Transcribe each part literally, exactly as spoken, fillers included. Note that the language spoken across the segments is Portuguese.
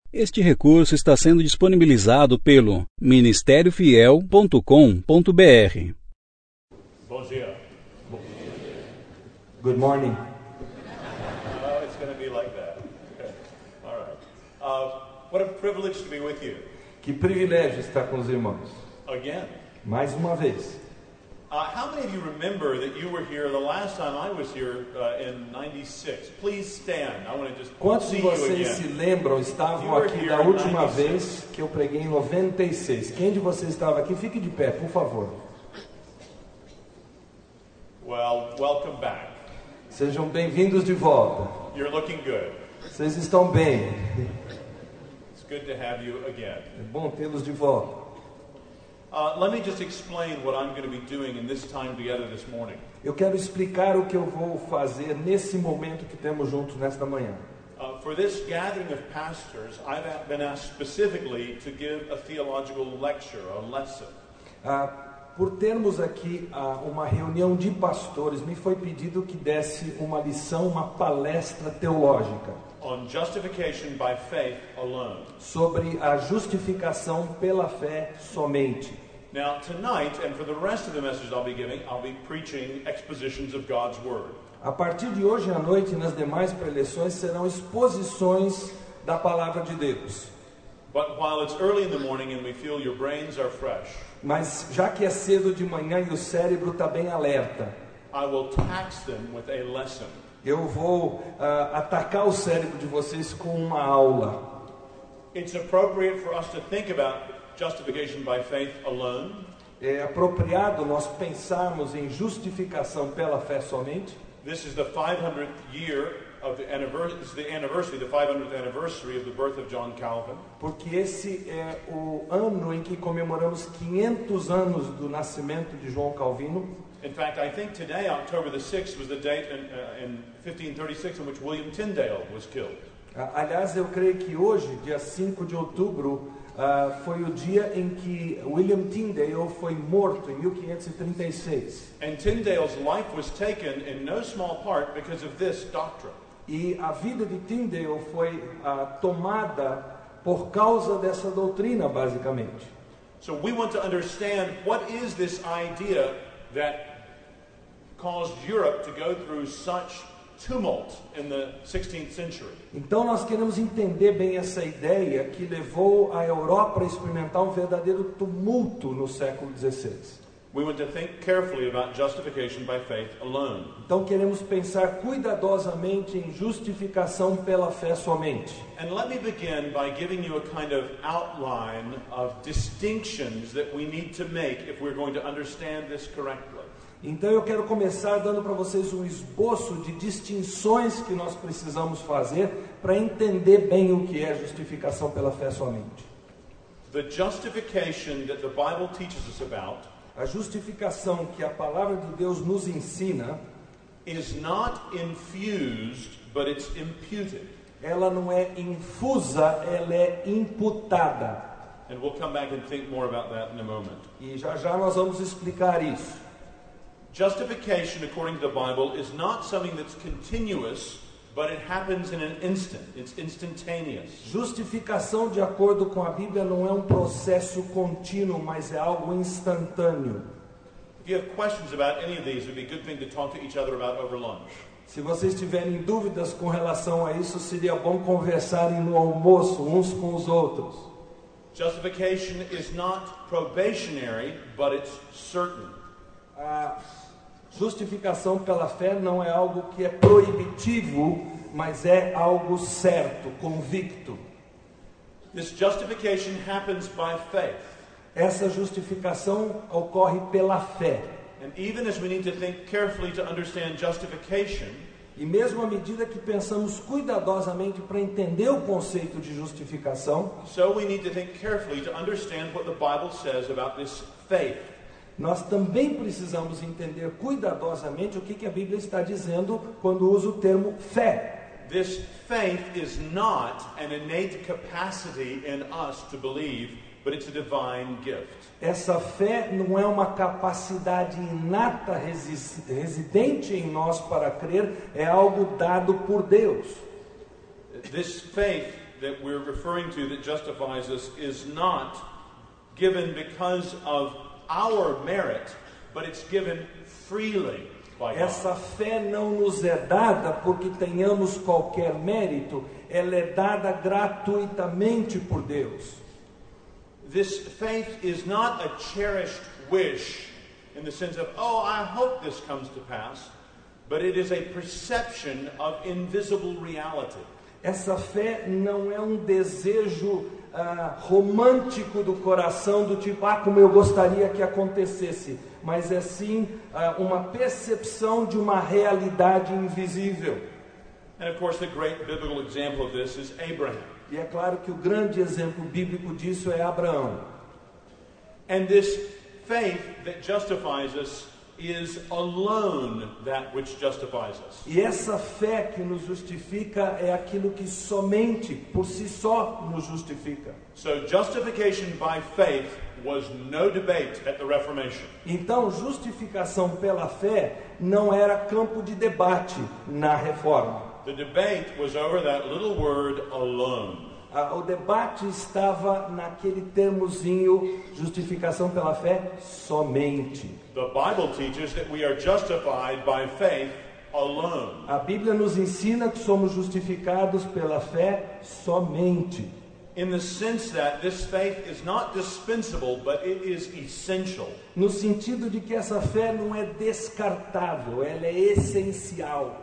Este recurso está sendo disponibilizado pelo ministério fiel ponto com ponto br. Bom dia. Good morning. Oh, it's going to be like that. Okay. All right. Uh, what a privilege to be with you. Que privilégio estar com os irmãos. Again. Mais uma vez. Uh, how many of you remember that you were here the last time I was here uh, in ninety-six? Please stand. I want to just Quantos see de you vocês again. se lembram, estavam You were aqui here da in última ninety-six. vez que eu preguei em noventa e seis? Quem de vocês estava aqui? Fique de pé, por favor. Well, welcome back. Sejam bem-vindos de volta. You're looking good. Vocês estão bem. It's good to have you again. É bom tê-los de volta. Uh, let me just explain what I'm going to be doing in this time together this morning. Eu quero explicar o que eu vou fazer nesse momento que temos juntos nesta manhã. Uh, for this gathering of pastors, I've been asked specifically to give a theological lecture, a lesson. Ah, por termos aqui ah, uma reunião de pastores, me foi pedido que desse uma lição, uma palestra teológica On justification by faith alone. sobre a justificação pela fé somente. Now, tonight, and for the rest of the message I'll be giving, I'll be preaching expositions of God's Word. A partir de hoje à noite e nas demais preleções serão exposições da palavra de Deus. But while it's early in the morning and we feel your brains are fresh, Mas já que é cedo de manhã e o cérebro está bem alerta, I will tax them with a lesson. eu vou ah, atacar o cérebro de vocês com uma aula. It's appropriate for us to think about justification by faith alone, É apropriado nós pensarmos em justificação pela fé somente. This is the five hundredth year of the anniversary, this is the anniversary, the five hundredth anniversary of the birth of John Calvin. Porque esse é o ano em que comemoramos quinhentos anos do nascimento de João Calvino. In fact, I think today, October the sixth, was the date in, uh, in fifteen thirty-six in which William Tyndale was killed. Ah, Aliás, eu creio que hoje, dia cinco de outubro, ah, foi o dia em que William Tyndale foi morto, em mil quinhentos e trinta e seis. And Tyndale's life was taken in no small part because of this doctrine. E a vida de Tyndale foi ah, tomada por causa dessa doutrina, basicamente. So we want to understand what is this idea that caused Europe to go through such tumult in the sixteenth century. Então nós queremos entender bem essa ideia que levou a Europa a experimentar um verdadeiro tumulto no século dezesseis. We want to think carefully about justification by faith alone. Então queremos pensar cuidadosamente em justificação pela fé somente. And let me begin by giving you a kind of outline of distinctions that we need to make if we're going to understand this correctly. Então eu quero começar dando para vocês um esboço de distinções que nós precisamos fazer para entender bem o que é justificação pela fé somente. The justification that the Bible teaches us about A justificação que a palavra de Deus nos ensina, is not infused, but it's imputed. ela não é infusa, ela é imputada. And we'll come back and think more about that in a moment. E já já nós vamos explicar isso. Justification, according to the Bible, is not something that's continuous, but it happens in an instant. It's instantaneous. Justificação, de acordo com a Bíblia, não é um processo contínuo, mas é algo instantâneo. If you have questions about any of these, it would be a good thing to talk to each other about over lunch. Se vocês tiverem dúvidas com relação a isso, seria bom conversarem no almoço uns com os outros. Justification is not probationary, but it's certain. A justificação pela fé não é algo que é proibitivo, mas é algo certo, convicto. This justification happens by faith. Essa justificação ocorre pela fé. And even as we need to think carefully to understand justification, E mesmo à medida que pensamos cuidadosamente para entender o conceito de justificação, so we need to think carefully to understand what the Bible says about this faith. nós também precisamos entender cuidadosamente o que, que a Bíblia está dizendo quando usa o termo fé. This faith is not an innate capacity in us to believe, but it's a divine gift. Essa fé não é uma capacidade inata resi- residente em nós para crer, é algo dado por Deus. This faith that we're referring to that justifies us is not given because of our merit, but it's given freely by God. Essa fé não nos é dada porque tenhamos qualquer mérito, ela é dada gratuitamente por Deus. This faith is not a cherished wish in the sense of, oh, I hope this comes to pass, but it is a perception of invisible reality. Essa fé não é um desejo ah, romântico do coração, do tipo, ah, como eu gostaria que acontecesse, mas é sim ah, uma percepção de uma realidade invisível. And of course, the great biblical example of this is Abraham. E é claro que o grande exemplo bíblico disso é Abraão. And this faith that justifies us is alone that which justifies us. E essa fé que nos justifica é aquilo que somente, por si só, nos justifica. So justification by faith was no debate at the Reformation. Então, justificação pela fé não era campo de debate na Reforma. The debate was over that little word alone. Ah, o debate estava naquele termozinho, justificação pela fé, somente. The Bible teaches that we are justified by faith alone. A Bíblia nos ensina que somos justificados pela fé somente. In the sense that this faith is not dispensable, but it is essential. No sentido de que essa fé não é descartável, ela é essencial.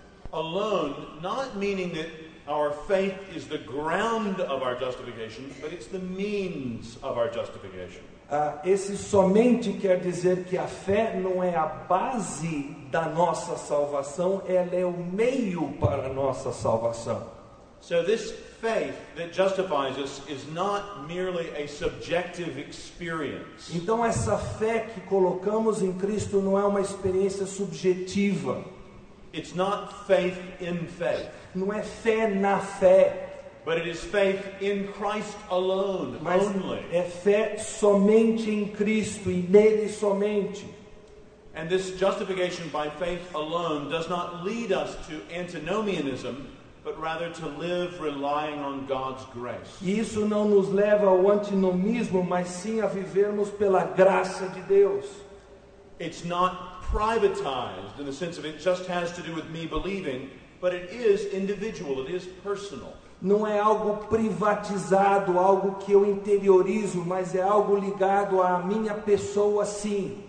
Alone, not meaning that our faith is the ground of our justification, but it's the means of our justification. Ah, esse somente quer dizer que a fé não é a base da nossa salvação, ela é o meio para a nossa salvação. So this faith that justifies us is not merely a subjective experience. Então essa fé que colocamos em Cristo não é uma experiência subjetiva. It's not faith in faith. Não é fé na fé. But it is faith in Christ alone, Mas only. é fé somente em Cristo e nele somente. And this justification by faith alone does not lead us to antinomianism, but rather to live relying on God's grace. E isso não nos leva ao antinomismo, mas sim a vivermos pela graça de Deus. It's not privatized in the sense of it just has to do with me believing, but it is individual, it is personal. Não é algo privatizado, algo que eu interiorizo, mas é algo ligado à minha pessoa, sim.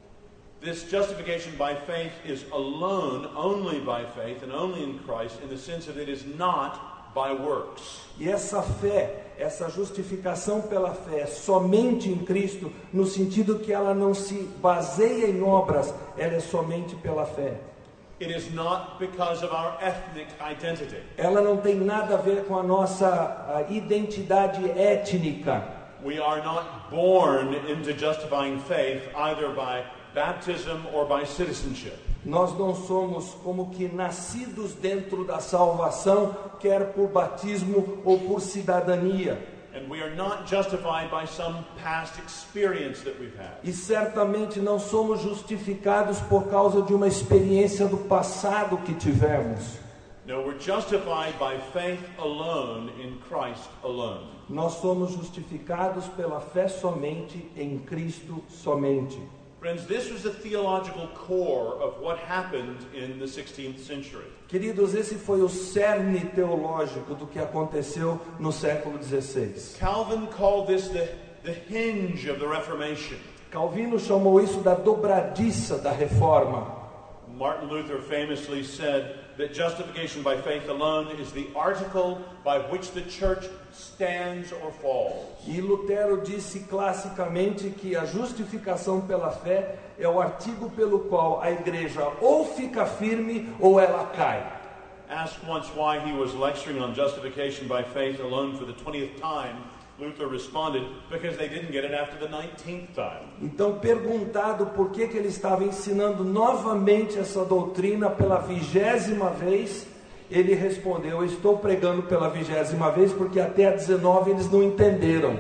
This justification by faith is alone, only by faith, and only in Christ, in the sense that it is not by works. E essa fé, essa justificação pela fé, somente em Cristo, no sentido que ela não se baseia em obras, ela é somente pela fé. It is not because of our ethnic identity. Ela não tem nada a ver com a nossa a identidade étnica. We are not born into justifying faith either by baptism or by citizenship. Nós não somos como que nascidos dentro da salvação, quer por batismo ou por cidadania. And we are not justified by some past experience that we've had. E certamente não somos justificados por causa de uma experiência do passado que tivemos. No, we're justified by faith alone in Christ alone. Nós somos justificados pela fé somente em Cristo somente. Friends, this was the theological core of what happened in the sixteenth century. Queridos, esse foi o cerne teológico do que aconteceu no século dezesseis. Calvin called this the, the hinge of the Reformation. Calvino chamou isso da dobradiça da reforma. Martin Luther famously said that justification by faith alone is the article by which the church stands or falls. E Lutero disse classicamente que a justificação pela fé é o artigo pelo qual a igreja ou fica firme ou ela cai. Asked once why he was lecturing on justification by faith alone for the twentieth time, Luther responded, because they didn't get it after the nineteenth time. Então, perguntado por que que ele estava ensinando novamente essa doutrina pela vigésima vez, ele respondeu: eu estou pregando pela vigésima vez porque até a dezenove eles não entenderam.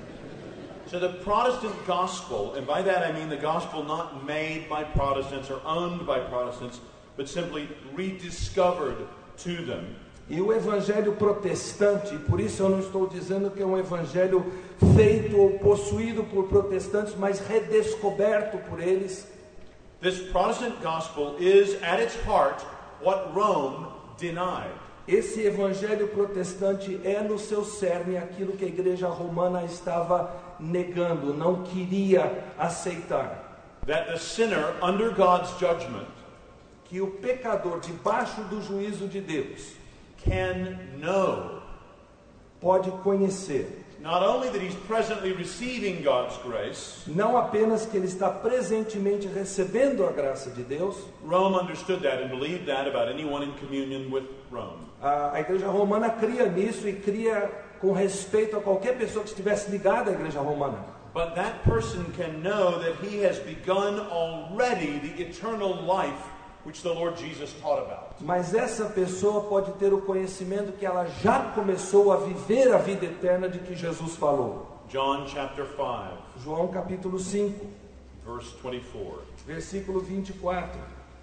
So the Protestant gospel, and by that I mean the gospel not made by Protestants or owned by Protestants, but simply rediscovered to them. E o evangelho protestante, por isso eu não estou dizendo que é um evangelho feito ou possuído por protestantes, mas redescoberto por eles. This Protestant gospel is, at its heart, what Rome denied. Esse evangelho protestante é no seu cerne aquilo que a igreja romana estava negando, não queria aceitar. That the sinner under God's judgment Que o pecador debaixo do juízo de Deus can know pode conhecer, not only that he's presently receiving God's grace. não apenas que ele está presentemente recebendo a graça de Deus. Rome understood that and believed that about anyone in communion with Rome. A, a igreja romana cria nisso e cria com respeito a qualquer pessoa que estivesse ligada à igreja romana. But that person can know that he has begun already the eternal life which the Lord Jesus taught about. Mas essa pessoa pode ter o conhecimento que ela já começou a viver a vida eterna de que Jesus falou. John chapter five, João capítulo cinco, verse twenty-four. versículo vinte e quatro.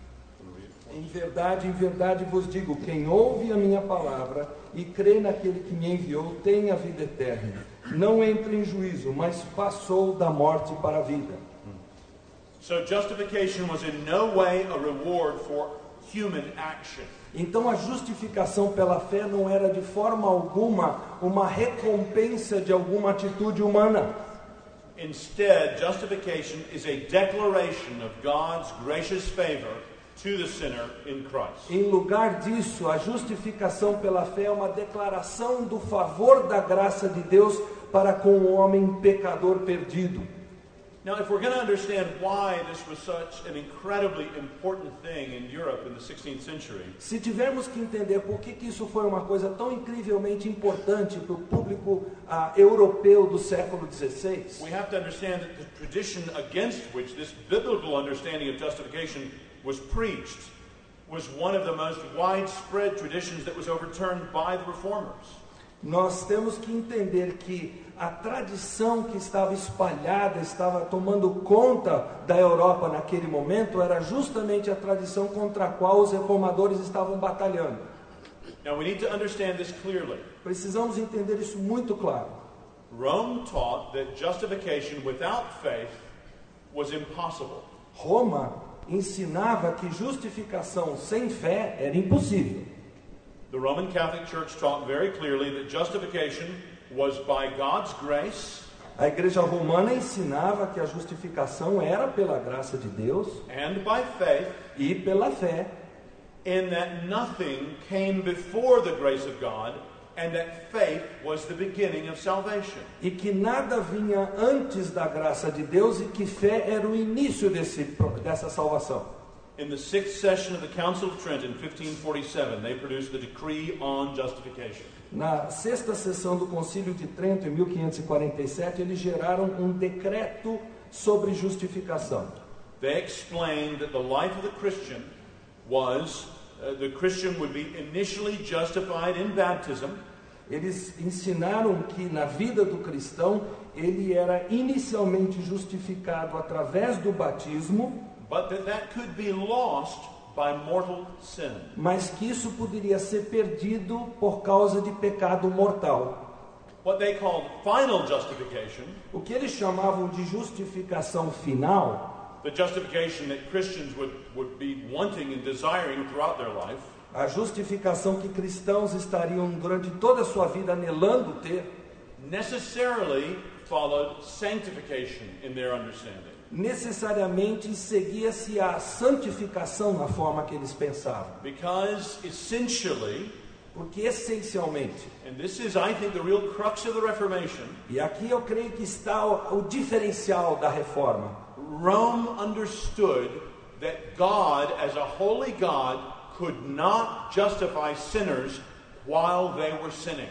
Em verdade, em verdade vos digo, quem ouve a minha palavra e crê naquele que me enviou, tem a vida eterna. Não entra em juízo, mas passou da morte para a vida. So justification was in no way a reward for human action. Então a justificação pela fé não era de forma alguma uma recompensa de alguma atitude humana. Instead, justification is a declaration of God's gracious favor to the sinner in Christ. Em lugar disso, a justificação pela fé é uma declaração do favor da graça de Deus para com o homem pecador perdido. Now, if we're going to understand why this was such an incredibly important thing in Europe in the sixteenth century, Se tivermos que entender por que, que isso foi uma coisa tão incrivelmente importante para o público ah, europeu do século dezesseis, we have to understand that the tradition against which this biblical understanding of justification was preached was one of the most widespread traditions that was overturned by the reformers. nós temos que entender que a tradição que estava espalhada, estava tomando conta da Europa naquele momento, era justamente a tradição contra a qual os reformadores estavam batalhando. Now, we need to understand this clearly. Precisamos entender isso muito claro. Rome taught that justification without faith was impossible. Roma ensinava que justificação sem fé era impossível. The Roman Catholic Church taught very clearly that justification was by God's grace A igreja romana ensinava que a justificação era pela graça de Deus and by faith, e pela fé, in that nothing came before the grace of God, and that faith was the beginning of salvation. e que nada vinha antes da graça de Deus e que fé era o início desse, dessa salvação. In the sixth session of the Council of Trent in fifteen forty-seven, they produced the decree on justification. Na sexta sessão do Concílio de Trento, em mil quinhentos e quarenta e sete, eles geraram um decreto sobre justificação. They explained that the life of the Christian was, uh, the Christian would be initially justified in baptism. Eles ensinaram que na vida do cristão, ele era inicialmente justificado através do batismo, But that that could be lost by mortal sin. mas que isso poderia ser perdido por causa de pecado mortal. What they called final justification, O que eles chamavam de justificação final, the justification that Christians would, would be wanting and desiring throughout their life, a justificação que cristãos estariam durante toda a sua vida anelando ter, necessarily followed sanctification in their understanding. necessariamente seguia-se a santificação na forma que eles pensavam. Because essentially, Porque essencialmente, and this is, I think, the real crux of the Reformation, e aqui eu creio que está o, o diferencial da reforma, Rome understood that God, as a holy God, could not justify sinners while they were sinning.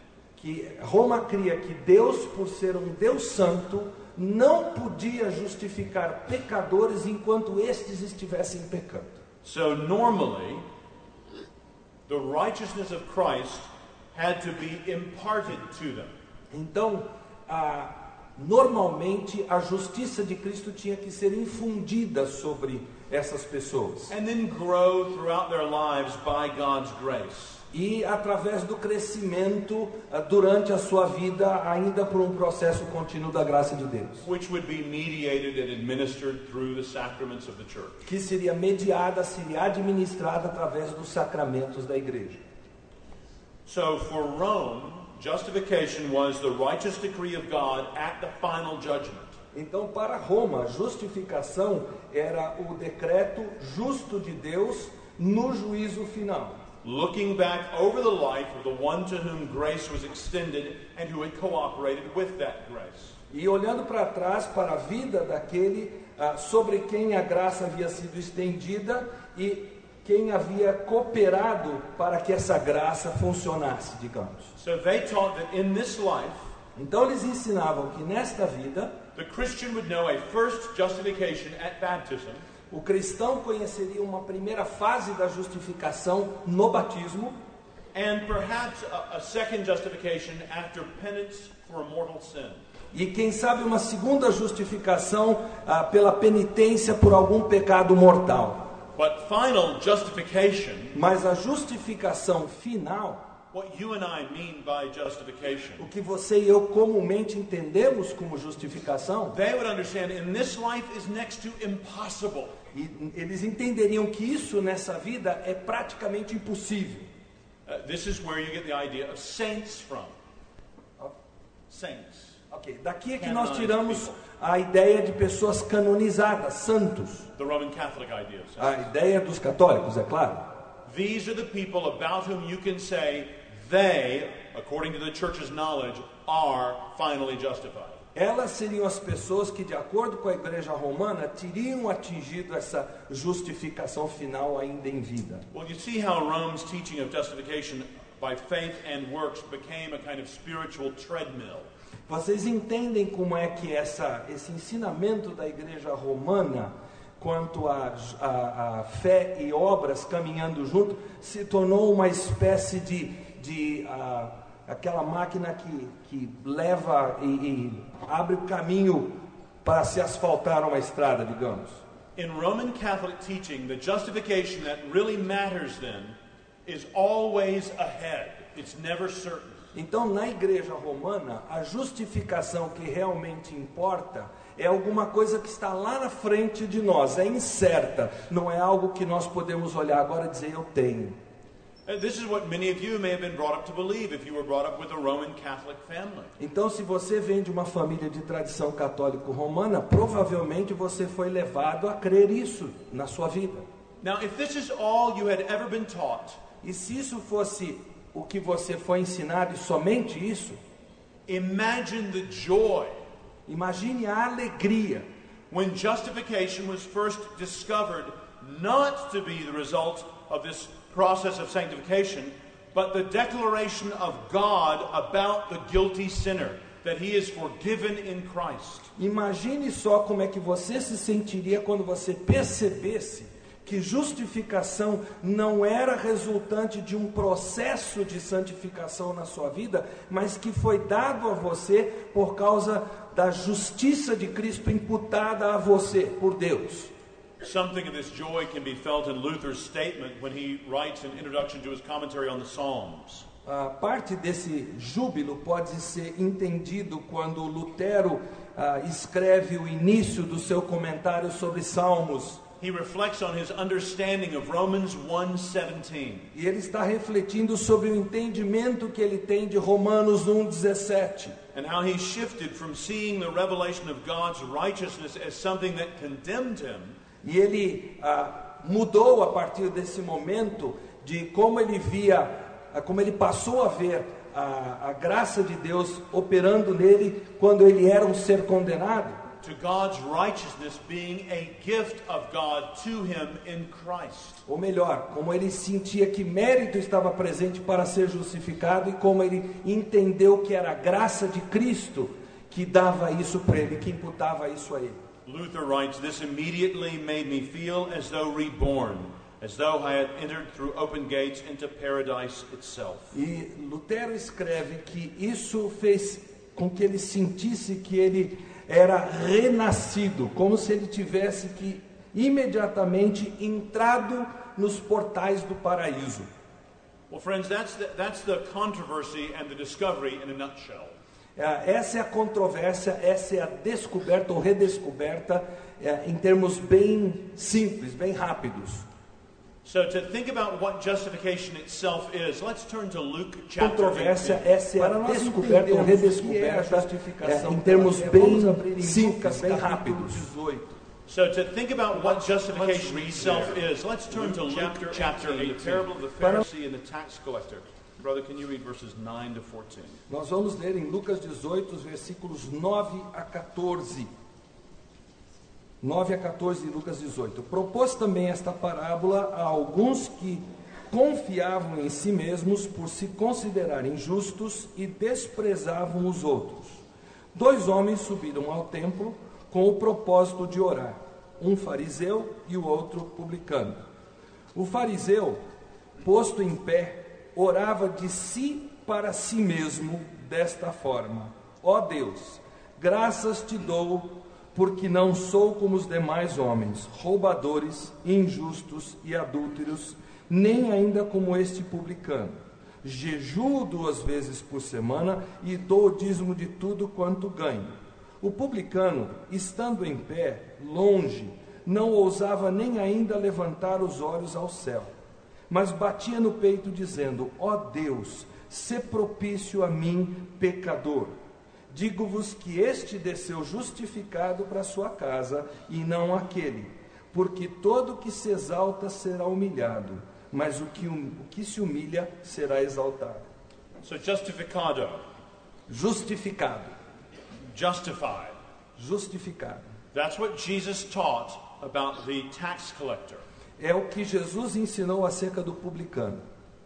que Roma cria que Deus, por ser um Deus santo, não podia justificar pecadores enquanto estes estivessem pecando. So normally, the righteousness of Christ had to be imparted to them. Então, a, normalmente a justiça de Cristo tinha que ser infundida sobre essas pessoas. And then grow throughout their lives by God's grace. E através do crescimento uh, durante a sua vida, ainda por um processo contínuo da graça de Deus. Which would be mediated and administered through the sacraments of the church. Que seria mediada, seria administrada através dos sacramentos da igreja. So for Rome, justification was the righteous decree of God at the final judgment. Então, para Roma, justificação era o decreto justo de Deus no juízo final. Looking back over the life of the one to whom grace was extended and who had cooperated with that grace. E olhando para trás para a vida daquele uh, sobre quem a graça havia sido estendida e quem havia cooperado para que essa graça funcionasse, digamos. So they taught that in this life, então eles ensinavam que nesta vida, the Christian would know a first justification at baptism. O cristão conheceria uma primeira fase da justificação no batismo, and perhaps a, a second justification after penance for a mortal sin. E quem sabe uma segunda justificação ah, pela penitência por algum pecado mortal. But final justification, mas a justificação final, what you and I mean by justification, o que você e eu comumente entendemos como justificação, they would understand in this life is next to impossible. E eles entenderiam que isso nessa vida é praticamente impossível. Uh, this is where you get the idea of saints from. Saints. Ok, daqui é que nós tiramos a ideia de pessoas canonizadas, santos. The Roman Catholic idea of saints. A ideia dos católicos, é claro. These are the people about whom you can say they, according to the church's knowledge, are finally justified. Elas seriam as pessoas que, de acordo com a igreja romana, teriam atingido essa justificação final ainda em vida. Well, you see how Rome's teaching of justification by faith and works became a kind of spiritual treadmill. Vocês entendem como é que essa, esse ensinamento da igreja romana, quanto a, a, a fé e obras caminhando junto, se tornou uma espécie de, de uh, aquela máquina que, que leva e, e abre o caminho para se asfaltar uma estrada, digamos. In Roman Catholic teaching, the justification that really matters then is always ahead. It's never certain. Então, na igreja romana, a justificação que realmente importa é alguma coisa que está lá na frente de nós, é incerta, não é algo que nós podemos olhar agora e dizer eu tenho. This is what many of you may have been brought up to believe if you were brought up with a Roman Catholic family. Então, se você vem de uma família de tradição católico-romana, provavelmente você foi levado a crer isso na sua vida. Now, if this is all you had ever been taught, e se isso fosse o que você foi ensinado e somente isso, imagine the joy. Imagine a alegria. When justification was first discovered not to be the result of this process of sanctification, but the declaration of God about the guilty sinner, that he is forgiven in Christ. Imagine só como é que você se sentiria quando você percebesse que justificação não era resultante de um processo de santificação na sua vida, mas que foi dado a você por causa da justiça de Cristo imputada a você por Deus. Something of this joy can be felt in Luther's statement when he writes an introduction to his commentary on the Psalms. A parte desse júbilo pode ser entendido quando Lutero uh, escreve o início do seu comentário sobre Salmos. He reflects on his understanding of Romans one seventeen. E ele está refletindo sobre o entendimento que ele tem de Romanos um dezessete. And how he shifted from seeing the revelation of God's righteousness as something that condemned him. E ele ah, mudou a partir desse momento de como ele via, ah, como ele passou a ver a, a graça de Deus operando nele quando ele era um ser condenado. To God's righteousness being a gift of God to him in Christ. Ou melhor, como ele sentia que mérito estava presente para ser justificado e como ele entendeu que era a graça de Cristo que dava isso para ele, que imputava isso a ele. Luther writes, "This immediately made me feel as though reborn, as though I had entered through open gates into paradise itself." E Lutero escreve que isso fez com que ele sentisse que ele era renascido, como se ele tivesse que imediatamente entrado nos portais do paraíso. Well, friends, that's the, that's the controversy and the discovery in a nutshell. Essa é a controvérsia, essa é a descoberta ou redescoberta é, em termos bem simples, bem rápidos. So to think about what justification itself is, let's turn to Luke chapter Controvérsia, eighteen. essa é a descoberta ou redescoberta é, em termos bem simples, bem rápidos. So to think about what justification itself is, let's turn to Luke chapter eighteen, the parable of the Pharisee and the tax collector. Brother, can you read verses nine to fourteen? Nós vamos ler em Lucas dezoito, os versículos nove a quatorze. nove a quatorze de Lucas dezoito. Propôs também esta parábola a alguns que confiavam em si mesmos por se considerarem justos e desprezavam os outros. Dois homens subiram ao templo com o propósito de orar, um fariseu e o outro publicano. O fariseu, posto em pé, orava de si para si mesmo desta forma: ó Deus, graças te dou, porque não sou como os demais homens, roubadores, injustos e adúlteros, nem ainda como este publicano. Jejuo duas vezes por semana e dou o dízimo de tudo quanto ganho. O publicano, estando em pé, longe, não ousava nem ainda levantar os olhos ao céu, mas batia no peito dizendo: ó Deus, sê propício a mim, pecador. Digo-vos que este desceu justificado para sua casa, e não aquele, porque todo o que se exalta será humilhado, mas o que, o que se humilha será exaltado. So justificado. Justificado. Justified. Justificado. That's what Jesus taught about the tax collector. É o que Jesus ensinou acerca do publicano.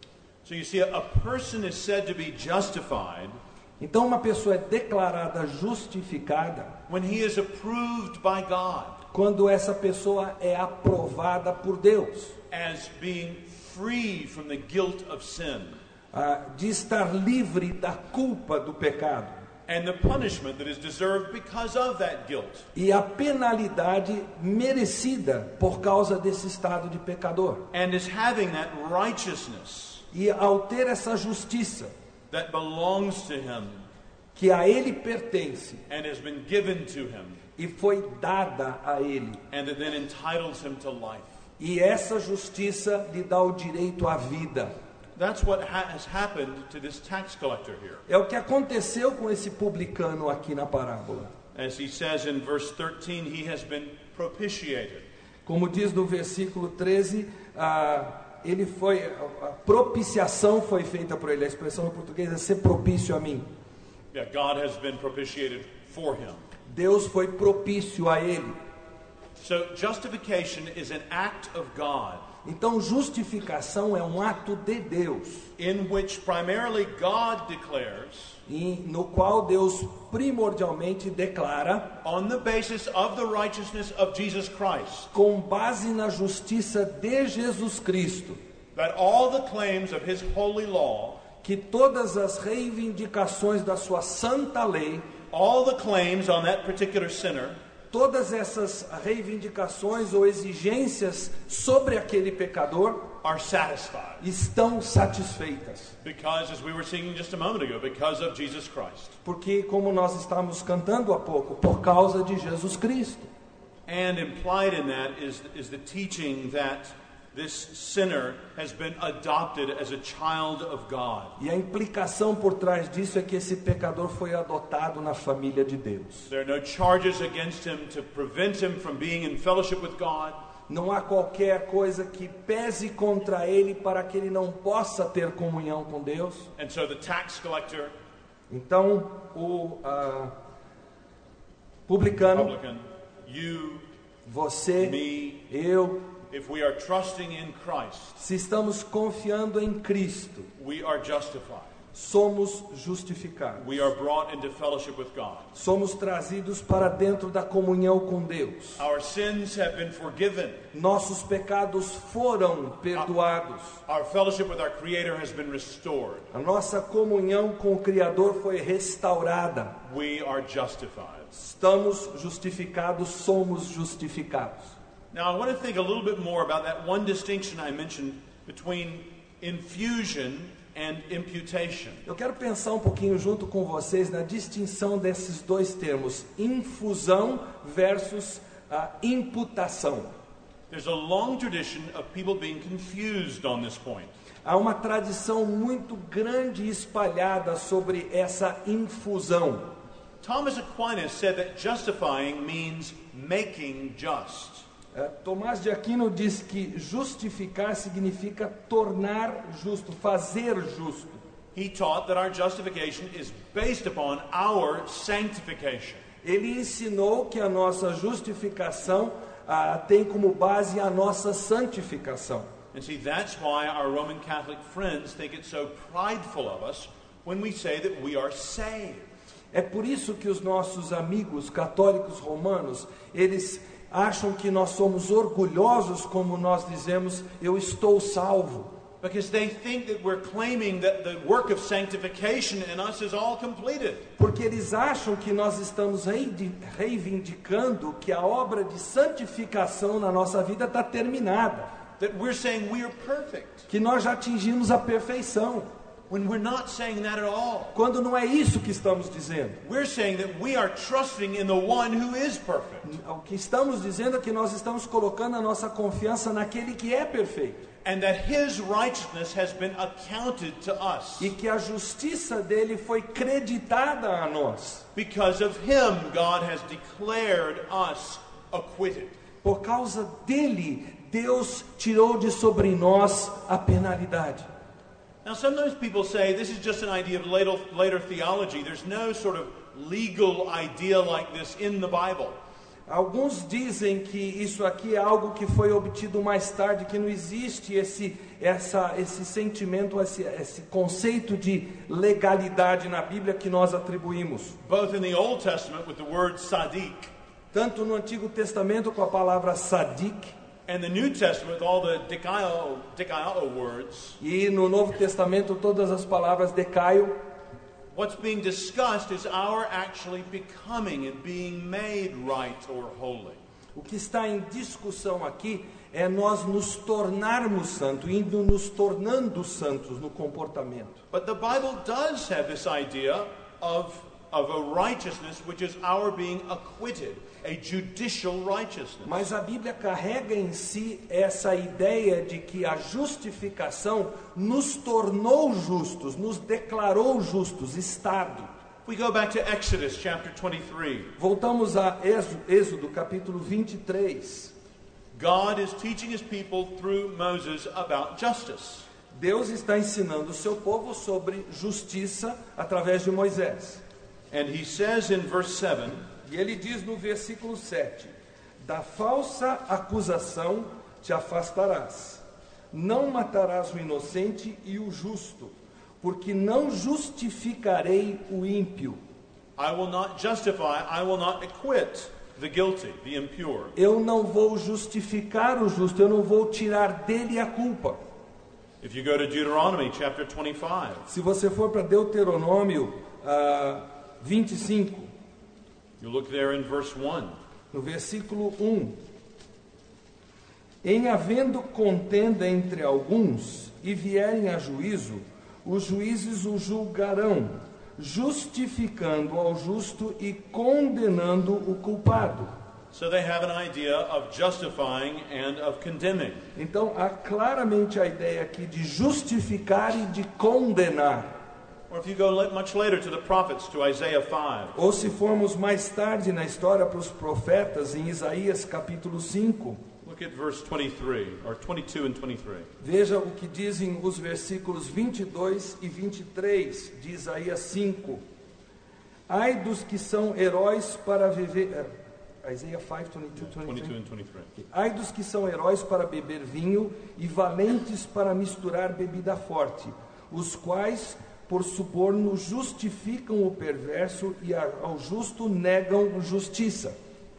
So you see, a person is said to be justified Então uma pessoa é declarada justificada when he is approved by God quando essa pessoa é aprovada por Deus, as being free from the guilt of sin ah, de estar livre da culpa do pecado and the punishment that is deserved because of that guilt. e a penalidade merecida por causa desse estado de pecador. And is having that righteousness E ao ter essa justiça that belongs to him que a ele pertence and has been given to him e foi dada a ele, and that then entitles him to life. e essa justiça lhe dá o direito à vida. That's what ha- has happened to this tax collector here. É o que aconteceu com esse publicano aqui na parábola. As he says in verse thirteen, he has been propitiated. Como diz no versículo treze, ah, ele foi, a propiciação foi feita por ele. A expressão no português é ser propício a mim. Yeah, God has been propitiated for him. Deus foi propício a ele. So justification is an act of God Então justificação é um ato de Deus, in which primarily God declares, e no qual Deus primordialmente declara, on the basis of the righteousness of Jesus Christ, com base na justiça de Jesus Cristo, that all the claims of his holy law, que todas as reivindicações da sua santa lei, all the claims on that particular sinner, todas essas reivindicações ou exigências sobre aquele pecador are satisfied. estão satisfeitas. Because, as we were singing just a moment ago, because of Jesus Christ. Porque, como nós estávamos cantando há pouco, por causa de Jesus Cristo. And implied in that is, is the teaching that this sinner has been adopted as a child of God. E a implicação por trás disso é que esse pecador foi adotado na família de Deus. There are no charges against him to prevent him from being in fellowship with God. Não há qualquer coisa que pese contra ele para que ele não possa ter comunhão com Deus. And so the tax collector, Então, o ah, publicano, publican, you, você, me, eu, if we are trusting in Christ, se estamos confiando em Cristo, we are justified. somos justificados. We are brought into fellowship with God. Somos trazidos para dentro da comunhão com Deus. Our sins have been forgiven. Nossos pecados foram perdoados. Our fellowship with our Creator has been restored. A nossa comunhão com o Criador foi restaurada. We are justified. Estamos justificados, somos justificados. Now I want to think a little bit more about that one distinction I mentioned between infusion and imputation. Eu quero pensar um pouquinho junto com vocês na distinção desses dois termos, infusão versus a imputação. There's a long tradition of people being confused on this point. Há uma tradição muito grande e espalhada sobre essa infusão. Thomas Aquinas said that justifying means making just. Uh, Tomás de Aquino diz que justificar significa tornar justo, fazer justo. He taught that our justification is based upon our sanctification. Ele ensinou que a nossa justificação uh, tem como base a nossa santificação. And see, that's why our Roman Catholic friends think it's so prideful of us when we say that we are saved. É por isso que os nossos amigos católicos romanos, eles acham que nós somos orgulhosos como nós dizemos, eu estou salvo. Because they think that we're claiming that the work of sanctification in us is all completed. Porque eles acham que nós estamos reivindicando que a obra de santificação na nossa vida está terminada. That we're saying we are perfect. Que nós já atingimos a perfeição. When we're not saying that at all. Quando não é isso que estamos dizendo. We're saying that we are trusting in the one who is perfect. O que estamos dizendo é que nós estamos colocando a nossa confiança naquele que é perfeito. And that his righteousness has been accounted to us. E que a justiça dele foi creditada a nós. Because of him, God has declared us acquitted. Por causa dele, Deus tirou de sobre nós a penalidade. Now, sometimes people say this is just an idea of later, later theology. There's no sort of legal idea like this in the Bible. Alguns dizem que isso aqui é algo que foi obtido mais tarde, que não existe esse, essa, esse sentimento, esse, esse conceito de legalidade na Bíblia que nós atribuímos. Both in the Old Testament with the word sadik, tanto no Antigo Testamento com a palavra sadik, and the New Testament with all the dikaio, dikaio words, e no Novo Testamento todas as palavras decaio. What's being discussed is our actually becoming and being made right or holy. O que está em discussão aqui é nós nos tornarmos santos, indo nos tornando santos no comportamento. But the Bible does have this idea of of a righteousness which is our being acquitted, a judicial righteousness. Mas a Bíblia carrega em si essa ideia de que a justificação nos tornou justos, nos declarou justos, estado. We go back to Exodus chapter twenty-three. Voltamos a Êxodo capítulo vinte e três. God is teaching his people through Moses about justice. Deus está ensinando o seu povo sobre justiça através de Moisés. And he says in verse seven, e ele diz no versículo sete: da falsa acusação te afastarás, não matarás o inocente e o justo, porque não justificarei o ímpio. I will not justify, I will not acquit the guilty, the impure. Eu não vou justificar o justo, eu não vou tirar dele a culpa. If you go to Deuteronomy chapter twenty-five, se você for para Deuteronômio uh, vinte e cinco, you look there in verse one. No versículo um: em havendo contenda entre alguns e vierem a juízo, os juízes o julgarão, justificando ao justo e condenando o culpado. So they have an idea of justifying and of condemning. Então há claramente a ideia aqui de justificar e de condenar. Or if you go much later to the prophets, to Isaiah five. Ou se formos mais tarde na história para os profetas, em Isaías capítulo cinco. Look at verse twenty-three, or twenty-two and twenty-three. Veja o que dizem os versículos vinte e dois e vinte e três de Isaías cinco. Ai dos que são heróis para viver... Uh, Isaiah five, twenty-two, twenty-three. twenty-two and twenty-three. Ai dos que são heróis para beber vinho e valentes para misturar bebida forte, os quais por suborno justificam o perverso e ao justo negam justiça.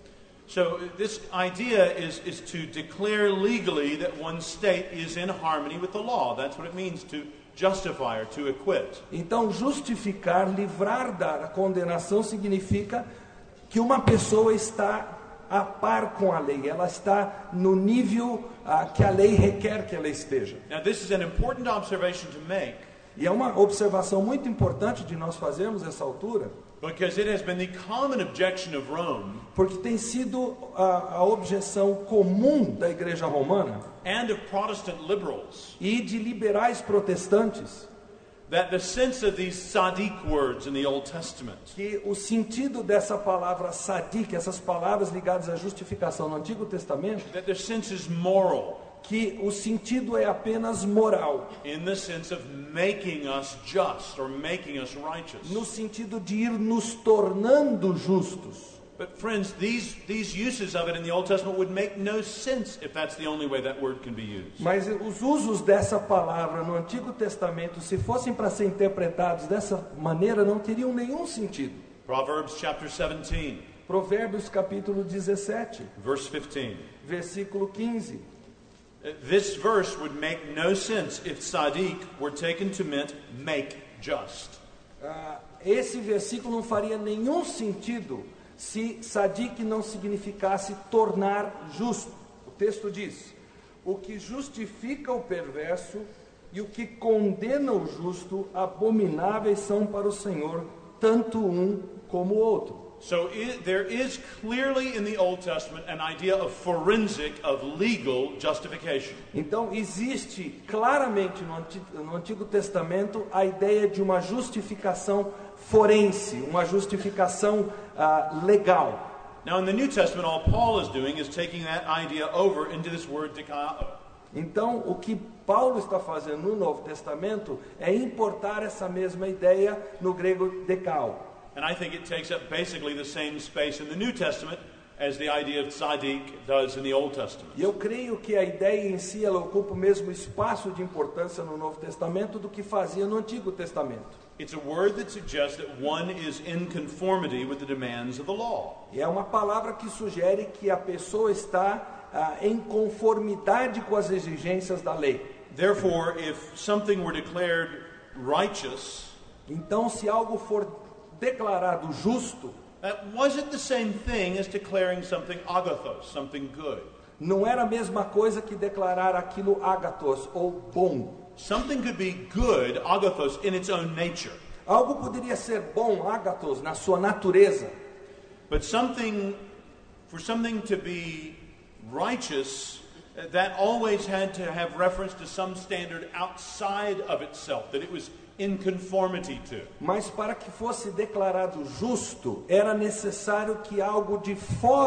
So this idea is, is to declare legally that one state is in harmony with the law. That's what it means to justify or to acquit. Então, justificar, livrar da condenação significa que uma pessoa está a par com a lei, ela está no nível uh, que a lei requer que ela esteja. Now this is an important observation to make. E é uma observação muito importante de nós fazermos essa altura, Because it has been the common objection of Rome porque tem sido a, a objeção comum da Igreja Romana and of Protestant liberals e de liberais protestantes, that the sense of these tzaddik words in the Old Testament que o sentido dessa palavra sadik, essas palavras ligadas à justificação no Antigo Testamento, that their sense is moral, que o sentido é apenas moral, in the sense of making us just or making us righteous. no sentido de ir nos tornando justos. But friends, these, these uses of it in the Old Testament would make no sense if that's the only way that word can be used. Mas os usos dessa palavra no Antigo Testamento, se fossem para ser interpretados dessa maneira, não teriam nenhum sentido. Proverbs chapter seventeen, Provérbios capítulo dezessete, verse fifteen. versículo quinze. Uh, This verse would make no sense if tzaddik were taken to mean make just. Ah, esse versículo não faria nenhum sentido se sadik não significasse tornar justo. O texto diz: o que justifica o perverso e o que condena o justo, abomináveis são para o Senhor, tanto um como o outro. So I there is clearly in the Old Testament an idea of forensic, of legal justification. Então existe claramente no Antigo, no Antigo Testamento a ideia de uma justificação forense, uma justificação uh, legal. Now in the New Testament, all Paul is doing is taking that idea over into this word dikao. Então o que Paulo está fazendo no Novo Testamento é importar essa mesma ideia no grego dekao. And I think it takes up basically the same space in the New Testament as the idea of tzaddik does in the Old Testament. E eu creio que a ideia em si ela ocupa o mesmo espaço de importância no Novo Testamento do que fazia no Antigo Testamento. It's a word that suggests that one is in conformity with the demands of the law. E é uma palavra que sugere que a pessoa está ah, em conformidade com as exigências da lei. Therefore, if something were declared righteous, Então, se algo for declarado justo, that wasn't the same thing as declaring something agathos, something good. não era a mesma coisa que declarar aquilo agathos, ou bom. Something could be good, agathos, in its own nature. Algo poderia ser bom, agathos, na sua natureza. But something, for something to be righteous, that always had to have reference to some standard outside of itself, that it was in conformity to. Mas para que fosse declarado justo, era necessário que algo de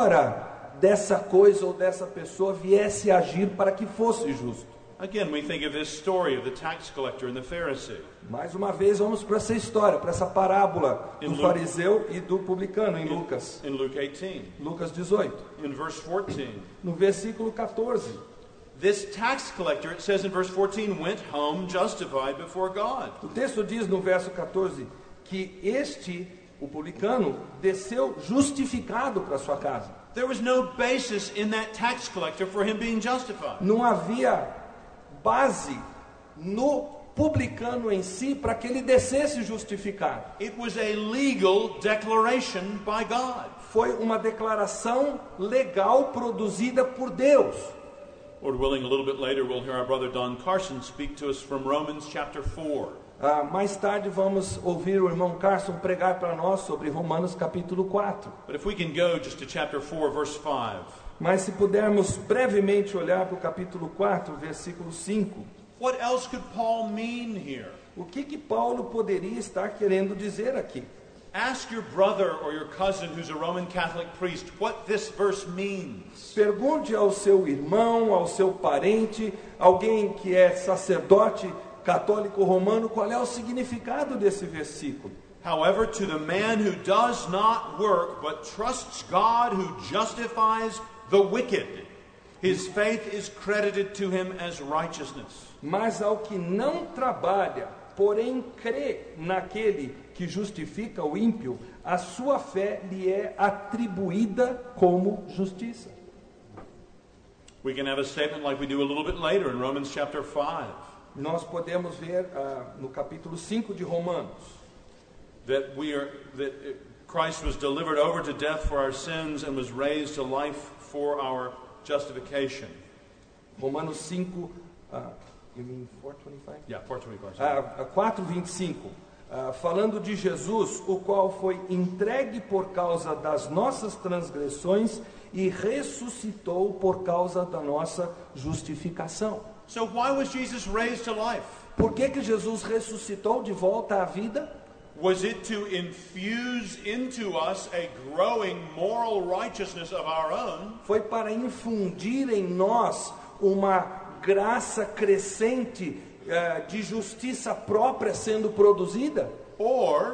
fora dessa coisa ou dessa pessoa viesse a agir para que fosse justo. Again, we think of this story of the tax collector and the Pharisee. Mais uma vez, vamos para essa história, para essa parábola do In Luke- fariseu e do publicano em Lucas. In Luke eighteen, Lucas dezoito, in verse fourteen. no versículo quatorze. This tax collector, it says in verse fourteen, went home justified before God. O texto diz no verso quatorze que este, o publicano, desceu justificado para sua casa. There was no basis in that tax collector for him being justified. Não havia base no publicano em si para que ele descesse justificado. It was a legal declaration by God. Foi uma declaração legal produzida por Deus. Lord willing, a little bit later we'll hear our brother Don Carson speak to us from Romans chapter four. Ah, mais tarde vamos ouvir o irmão Carson pregar para nós sobre Romanos capítulo quatro. But if we can go just to chapter four, verse five. Mas se pudermos brevemente olhar para o capítulo quatro, versículo cinco, What else could Paul mean here? o que que Paulo poderia estar querendo dizer aqui? Ask your brother or your cousin who's a Roman Catholic priest what this verse means. Pergunte ao seu irmão, ao seu parente, alguém que é sacerdote católico romano, qual é o significado desse versículo. However, to the man who does not work but trusts God who justifies the wicked, his faith is credited to him as righteousness. Mas ao que não trabalha, porém crê naquele que justifica o ímpio, a sua fé lhe é atribuída como justiça. We can have a statement like we do a little bit later in Romans chapter five. Nós podemos ver uh, no capítulo cinco de Romanos That we are that Christ was delivered over to death for our sins and was raised to life for our justification. Romanos cinco, uh, you mean four twenty-five? Yeah, four twenty-five. Uh, quatro vinte e cinco, uh, falando de Jesus, o qual foi entregue por causa das nossas transgressões e ressuscitou por causa da nossa justificação. So why was Jesus raised to life? Por que que Jesus ressuscitou de volta à vida? Was it to infuse into us a growing moral righteousness of our own? Foi para infundir em nós uma graça crescente uh, de justiça própria sendo produzida? Or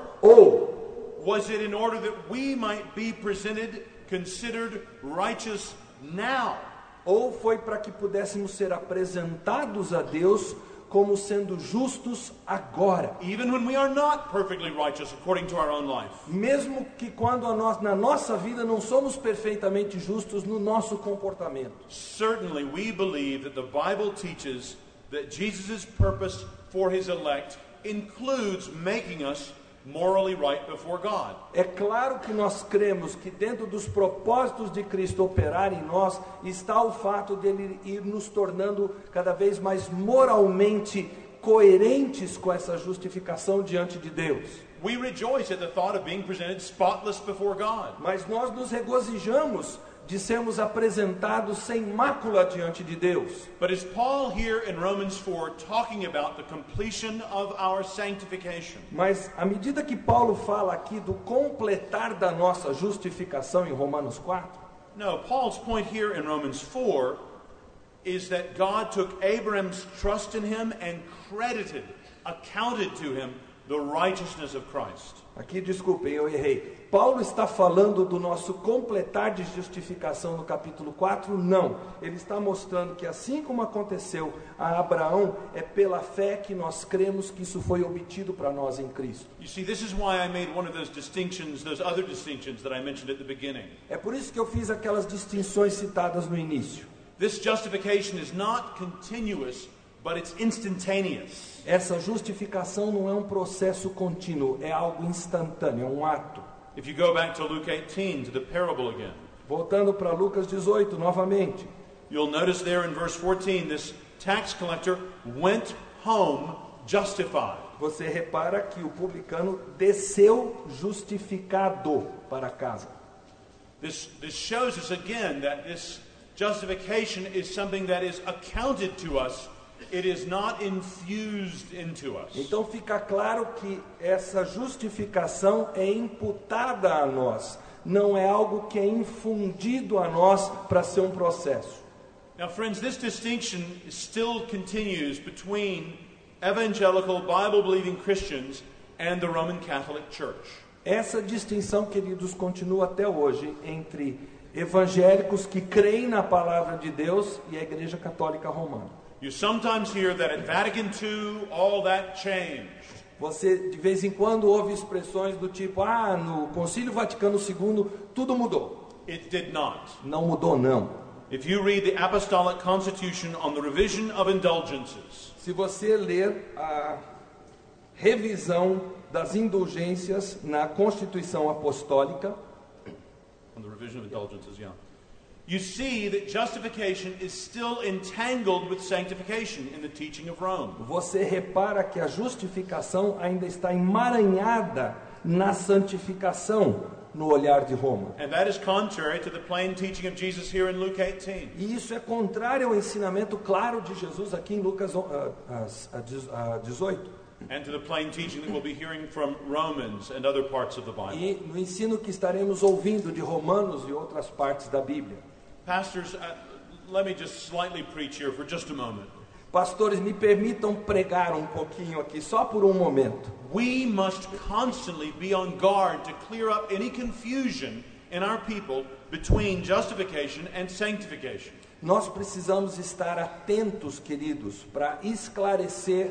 Ou was it in order that we might be presented, considered righteous now? ou foi para que pudéssemos ser apresentados a Deus como sendo justos agora? Even when we are not perfectly righteous according to our own life. Mesmo que quando a nós, na nossa vida não somos perfeitamente justos no nosso comportamento. Certainly we believe that the Bible teaches that Jesus' purpose for his elect includes making us morally right before God. É claro que nós cremos que dentro dos propósitos de Cristo operar em nós está o fato dele ir nos tornando cada vez mais moralmente coerentes com essa justificação diante de Deus. We rejoice at the thought of being presented spotless before God. Mas nós nos regozijamos de sermos apresentados sem mácula diante de Deus. But is Paul here in Romans four talking about the completion of our sanctification? Mas à medida que Paulo fala aqui do completar da nossa justificação em Romanos quatro, No, Paul's point here in Romans four is that God took Abraham's trust in him and credited, accounted to him the righteousness of Christ. aqui desculpem, eu errei. Paulo está falando do nosso completar de justificação no capítulo quatro? Não. Ele está mostrando que assim como aconteceu a Abraão, é pela fé que nós cremos que isso foi obtido para nós em Cristo. You see, this is why I made one of those distinctions, those other distinctions that I mentioned at the beginning. É por isso que eu fiz aquelas distinções citadas no início. This justification is not continuous, but it's instantaneous. Essa justificação não é um processo contínuo, é algo instantâneo, é um ato. If you go back to Luke eighteen, to the parable again, Voltando para Lucas dezoito, novamente. you'll notice there in verse fourteen, this tax collector went home justified. Você repara que o publicano desceu justificado para casa. This, this shows us again that this justification is something that is accounted to us. It is not infused into us. Então fica claro que essa justificação é imputada a nós, não é algo que é infundido a nós para ser um processo. Now, friends, this distinction still continues between evangelical, Bible-believing Christians and the Roman Catholic Church. Essa distinção, queridos, continua até hoje entre evangélicos que creem na palavra de Deus e a Igreja Católica Romana. You sometimes hear that at Vatican two, all that changed. Você, de vez em quando, ouve expressões do tipo, ah, no Concílio Vaticano segundo, tudo mudou. It did not. Não mudou, não. If you read the Apostolic Constitution on the revision of indulgences, Se você ler a revisão das indulgências na Constituição Apostólica, on the revision of indulgences, yeah, you see that justification is still entangled with sanctification in the teaching of Rome. você repara que a justificação ainda está emaranhada na santificação no olhar de Roma. And that is contrary to the plain teaching of Jesus here in Luke eighteen. E isso é contrário ao ensinamento claro de Jesus aqui em Lucas uh, uh, dezoito. And to the plain teaching that we'll be hearing from Romans and other parts of the Bible. E no ensino que estaremos ouvindo de Romanos e outras partes da Bíblia. Pastors, uh, let me just slightly preach here for just a moment. Pastores, me permitam pregar um pouquinho aqui, só por um momento. We must constantly be on guard to clear up any confusion in our people between justification and sanctification. Nós precisamos estar atentos, queridos, para esclarecer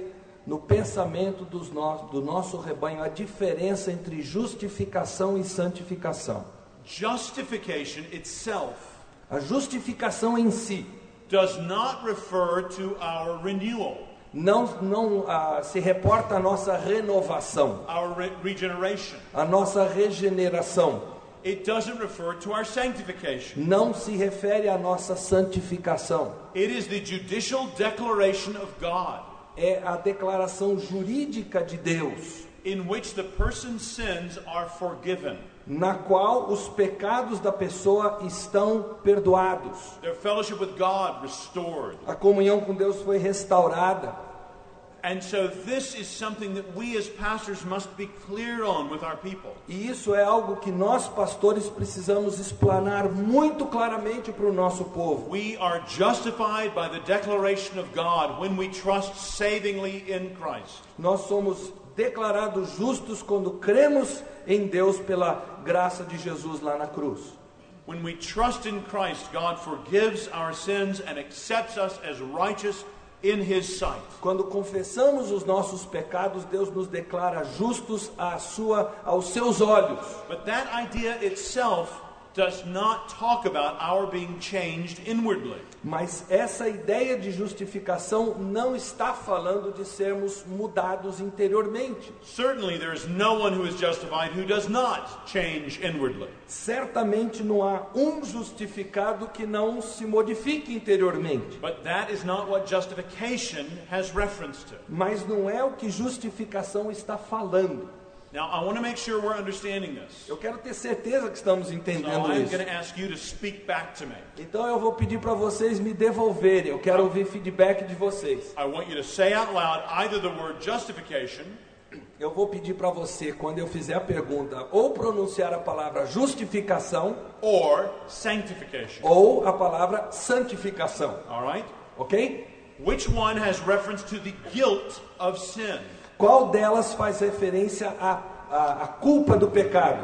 no pensamento dos no, do nosso rebanho a diferença entre justificação e santificação. Justification itself A justificação em si does not refer to our renewal, não, não ah, se reporta à nossa renovação, our re- regeneration. à nossa regeneração. It doesn't refer to our sanctification. Não se refere à nossa santificação. It is the judicial declaration of God, É a declaração jurídica de Deus, in which the person's sins are forgiven, na qual os pecados da pessoa estão perdoados. their fellowship with God restored. A comunhão com Deus foi restaurada. And so this is something that we as pastors must be clear on with our people. E isso é algo que nós pastores precisamos explanar muito claramente para o nosso povo. We are justified by the declaration of God when we trust savingly in Christ. Nós somos declarados justos quando cremos em Deus pela graça de Jesus lá na cruz. When we trust in Christ, God forgives our sins and accepts us as righteous in His sight. Quando confessamos os nossos pecados, Deus nos declara justos à sua, aos seus olhos. But that idea itself does not talk about our being changed inwardly. Mas essa ideia de justificação não está falando de sermos mudados interiormente. Certainly there is no one who is justified who does not change inwardly. Certamente não há um justificado que não se modifique interiormente. But that is not what justification has reference to. Mas não é o que justificação está falando. Now, I want to make sure we're understanding this. Eu quero ter certeza que estamos So entendendo I'm isso. going to ask you to speak back to me. Então eu vou pedir para vocês me devolverem. Eu quero ouvir feedback de vocês. I want you to say out loud either the word justification Eu vou pedir para você, quando eu fizer a pergunta, ou pronunciar a palavra justificação or sanctification. ou a palavra santificação. All right? Ok? Which one has reference to the guilt of sin? Qual delas faz referência à, à, à culpa do pecado?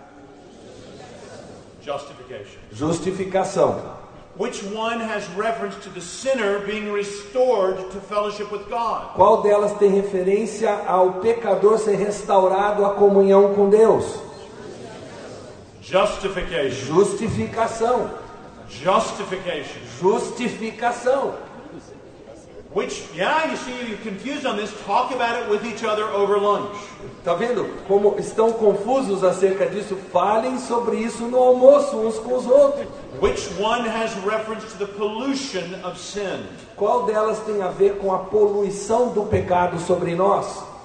Justification. Justificação. Which one has reference to the sinner being restored to fellowship with God? Qual delas tem referência ao pecador ser restaurado à comunhão com Deus? Justification. Justificação. Justification. Justificação. Which, yeah, you see, you're confused on this. Talk about it with each other over lunch. Tá vendo como estão confusos acerca disso? Falem sobre isso no almoço uns com os outros. Which one has reference to the pollution of sin? Qual delas tem a ver com a poluição do pecado sobre nós?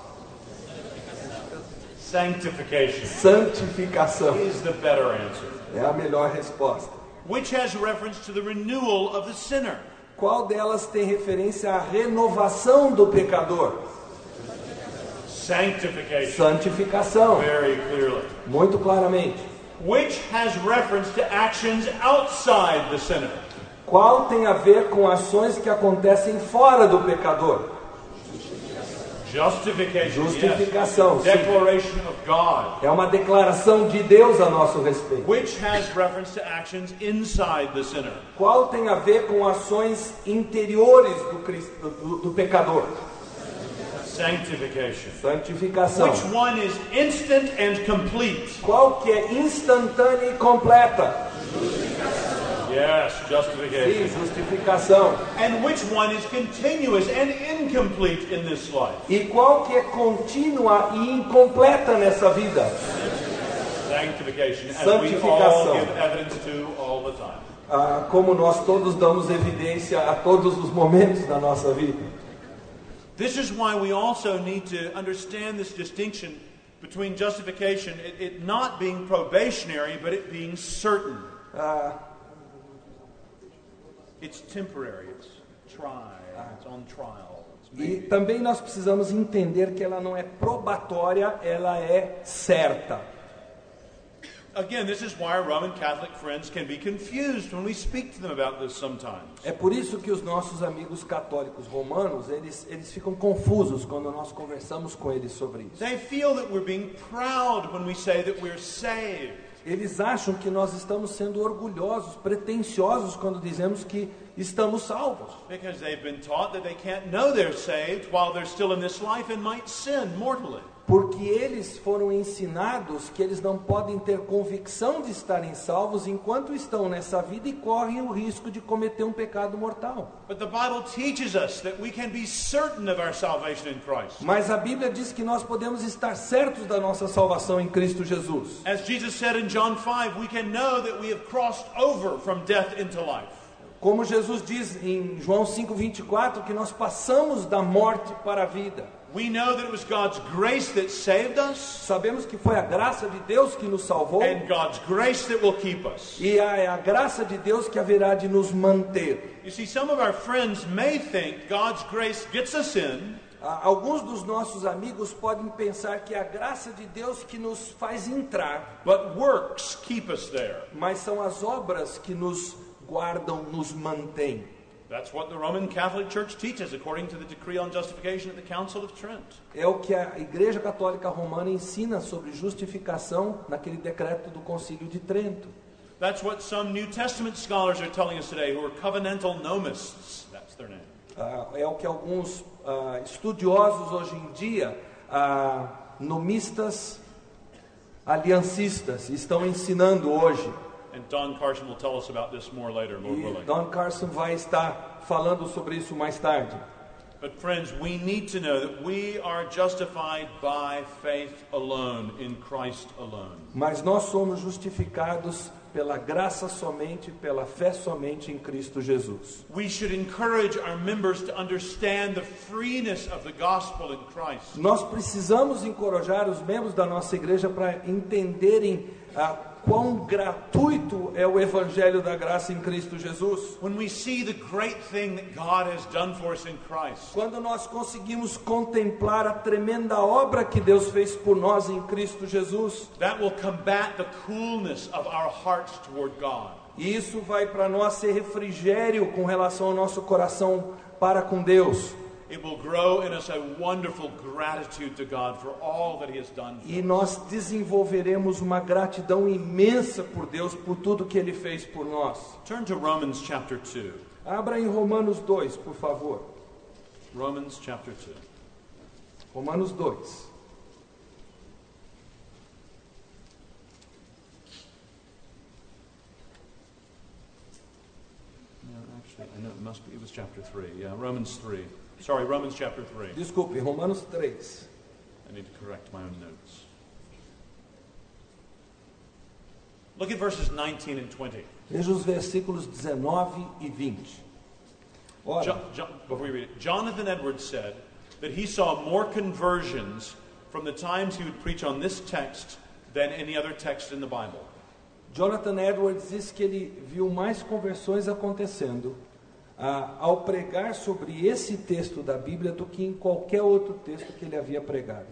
Sanctification Santificação is the better answer. é a melhor resposta. Which has reference to the renewal of the sinner? Qual delas tem referência à renovação do pecador? Sanctification. Santificação, Very clearly. muito claramente. Which has reference to actions outside the sinner? Qual tem a ver com ações que acontecem fora do pecador? Justification. Justificação, Yes. sim. Declaration of God. É uma declaração de Deus a nosso respeito. Which has reference to actions inside the sinner? Qual tem a ver com ações interiores do, Cristo, do, do pecador? Sanctification. Santificação. Which one is instant and complete? Qual que é instantânea e completa? Yes, Sim, justification. justificação. And which one is continuous and incomplete in this life? E qual que é contínua e incompleta nessa vida? Sanctification, as we Santificação. all give evidence to all the time. Ah, como nós todos damos evidência a todos os momentos da nossa vida. This is why we also need to understand this distinction between justification, it, it not being probationary, but it being certain. Ah, It's temporary, it's tried, it's on trial. It's e maybe. também nós precisamos entender que ela não é probatória, ela é certa. Again, this is why our Roman Catholic friends can be confused when we speak to them about this sometimes. É por isso que os nossos amigos católicos romanos, eles, eles ficam confusos quando nós conversamos com eles sobre isso. They feel that we're being proud when we say that we're saved. Eles acham que nós estamos sendo orgulhosos, pretensiosos quando dizemos que estamos salvos. Because they've been taught that they can't know they're saved while they're still in this life and might sin mortally. Porque eles foram ensinados que eles não podem ter convicção de estarem salvos enquanto estão nessa vida e correm o risco de cometer um pecado mortal. But the Bible teaches us that we can be certain of our salvation in Christ. Mas a Bíblia diz que nós podemos estar certos da nossa salvação em Cristo Jesus. As Jesus said in John five, we can know that we have crossed over from death into life. Como Jesus diz em João cinco, vinte e quatro, que nós passamos da morte para a vida. We know that it was God's grace that saved us. Sabemos que foi a graça de Deus que nos salvou. And God's grace that will keep us. E é a graça de Deus que haverá de nos manter. You see, some of our friends may think God's grace gets us in. Alguns dos nossos amigos podem pensar que é a graça de Deus que nos faz entrar. But works keep us there. Mas são as obras que nos guardam, nos mantêm. That's what the Roman Catholic Church teaches according to the decree on justification at the Council of Trent. É o que a Igreja Católica Romana ensina sobre justificação naquele decreto do Concílio de Trento. That's what some New Testament scholars are telling us today, who are covenantal nomists. That's their name. Uh, é o que alguns uh, estudiosos hoje em dia, uh, nomistas aliancistas, estão ensinando hoje. And Don Carson will tell us about this more later, Lord E willing. Don Carson vai estar falando sobre isso mais tarde. But friends, we need to know that we are justified by faith alone, in Christ alone. Mas nós somos justificados pela graça somente, pela fé somente em Cristo Jesus. We should encourage our members to understand the freeness of the gospel in Christ. Nós precisamos encorajar os membros da nossa igreja para entenderem a quão gratuito é o evangelho da graça em Cristo Jesus. When we see the great thing that God has done for us in Christ. Quando nós conseguimos contemplar a tremenda obra que Deus fez por nós em Cristo Jesus. That will combat the coolness of our hearts toward God. E isso vai para nós ser refrigério com relação ao nosso coração para com Deus. It will grow in us a wonderful gratitude to God for all that He has done. E nós desenvolveremos uma gratidão imensa por Deus por tudo que Ele fez por nós. Turn to Romans chapter two. Abra em Romanos dois, por favor. Romans chapter two. Romanos dois. No, actually, I know it must be. It was chapter three. Yeah, Romans three. Sorry, Romans chapter three. Desculpe, Romanos três. I need to correct my own notes. Look at verses nineteen and twenty. Veja os versículos dezenove e vinte. Ora, Jo- Jo- before we read it, Jonathan Edwards said that he saw more conversions from the times he would preach on this text than any other text in the Bible. Jonathan Edwards diz que ele viu mais conversões acontecendo ah, ao pregar sobre esse texto da Bíblia do que em qualquer outro texto que ele havia pregado.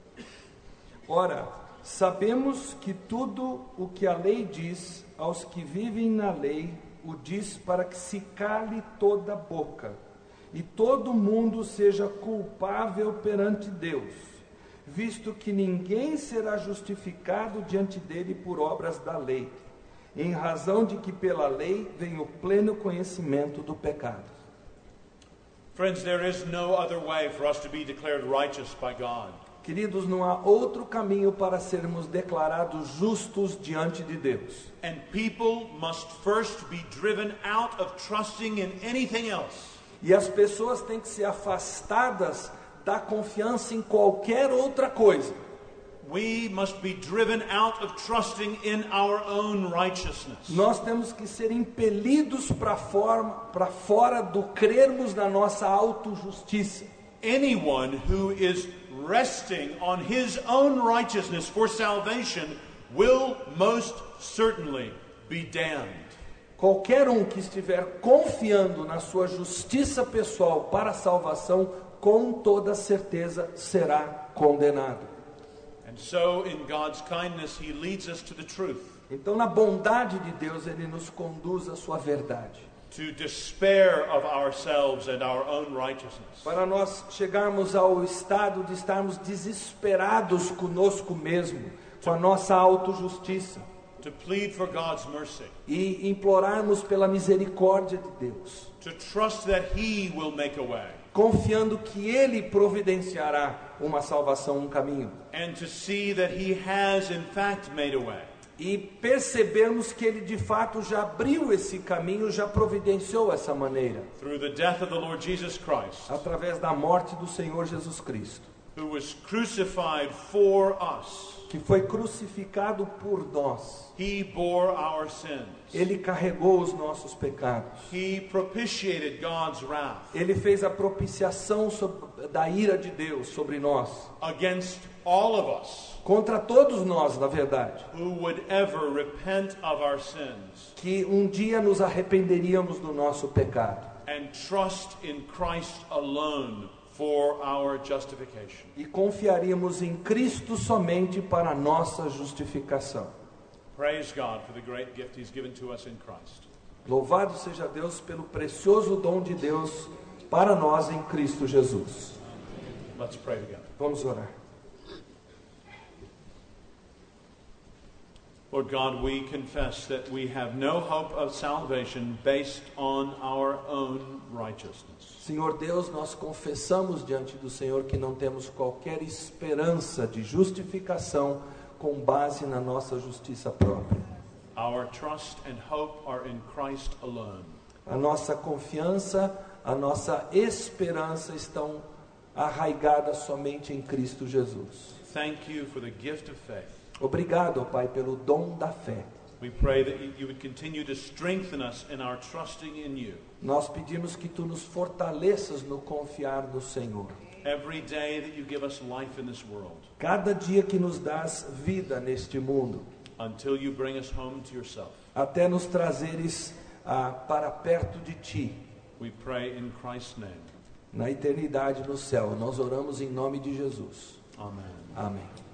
Ora, sabemos que tudo o que a lei diz aos que vivem na lei, o diz para que se cale toda a boca e todo mundo seja culpável perante Deus, visto que ninguém será justificado diante dele por obras da lei, em razão de que pela lei vem o pleno conhecimento do pecado. Friends, there is no other way for us to be declared righteous by God. Queridos, não há outro caminho para sermos declarados justos diante de Deus. And people must first be driven out of trusting in anything else. E as pessoas têm que ser afastadas da confiança em qualquer outra coisa. We must be driven out of trusting in our own righteousness. Nós temos que ser impelidos para fora do crermos na nossa autojustiça. Anyone who is resting on his own righteousness for salvation will most certainly be damned. Qualquer um que estiver confiando na sua justiça pessoal para a salvação, com toda certeza será condenado. And so, in God's kindness, He leads us to the truth. Então, na bondade de Deus, Ele nos conduz à sua verdade. To despair of ourselves and our own righteousness. Para nós chegarmos ao estado de estarmos desesperados conosco mesmo, com a nossa autojustiça. to plead for God's mercy, e implorarmos pela misericórdia de Deus, to trust that He will make a way, confiando que Ele providenciará uma salvação, um caminho, and to see that He has in fact made a way. e percebermos que Ele de fato já abriu esse caminho, já providenciou essa maneira, Through the death of the Lord Jesus Christ, através da morte do Senhor Jesus Cristo, who was crucified for us. que foi crucificado por nós. He bore our sins. Ele carregou os nossos pecados. He propitiated God's wrath Ele fez a propiciação sobre, da ira de Deus sobre nós, against all of us contra todos nós, na verdade, who would ever repent of our sins que um dia nos arrependeríamos do nosso pecado and trust in Christ alone for our justification. e confiaríamos em Cristo somente para a nossa justificação. Praise God for the great gift He's given to us in Christ. Louvado seja Deus pelo precioso dom de Deus para nós em Cristo Jesus. Let's pray together. Vamos orar. Lord God, we confess that we have no hope of salvation based on our own righteousness. Senhor Deus, nós confessamos diante do Senhor que não temos qualquer esperança de justificação com base na nossa justiça própria. Our trust and hope are in Christ alone. A nossa confiança, a nossa esperança estão arraigadas somente em Cristo Jesus. Thank you for the gift of faith. Obrigado, ó Pai, pelo dom da fé. We pray that you would continue to strengthen us in our trusting in you. Nós pedimos que Tu nos fortaleças no confiar no Senhor. Every day that you give us life in this world, Cada dia que nos dás vida neste mundo, until you bring us home to yourself. até nos trazeres ah, para perto de Ti, We pray in Christ's name. na eternidade no céu. Nós oramos em nome de Jesus. Amen. Amém.